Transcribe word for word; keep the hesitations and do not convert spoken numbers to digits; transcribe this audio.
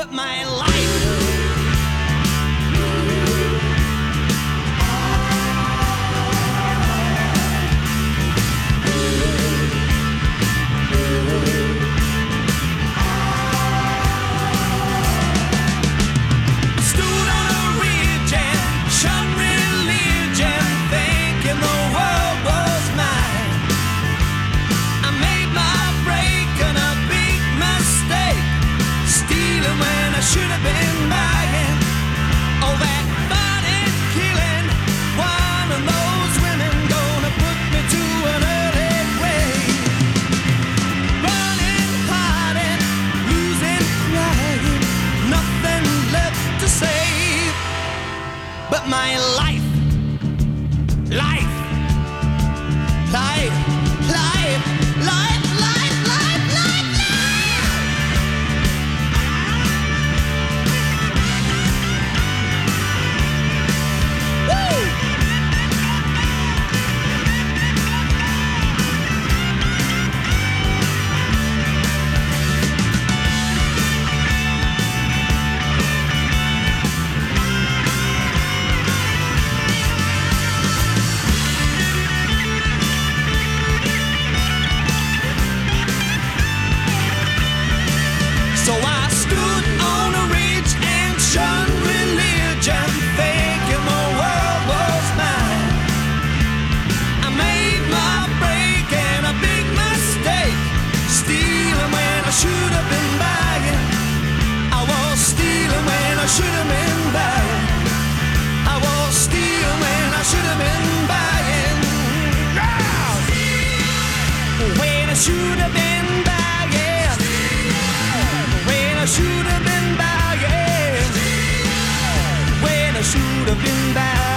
but my life. Stood on a ridge and shunned religion, thinking the world was mine. I made my break and a big mistake, stealing when I should have been buying. Oh, that body killing, one of those women gonna put me to an early grave. Running, hiding, losing, crying, nothing left to save but my life, life, life, life, life, life, life, life, life. Woo! So I stood on a ridge and shunned religion, thinking the world was mine. I made my break and a big mistake, stealing when I should have been buying. I was stealing when I should have been buying. I was stealing when I should have been buying. Yeah! When I should have been buying. When I should have been buying. When I should have been buying.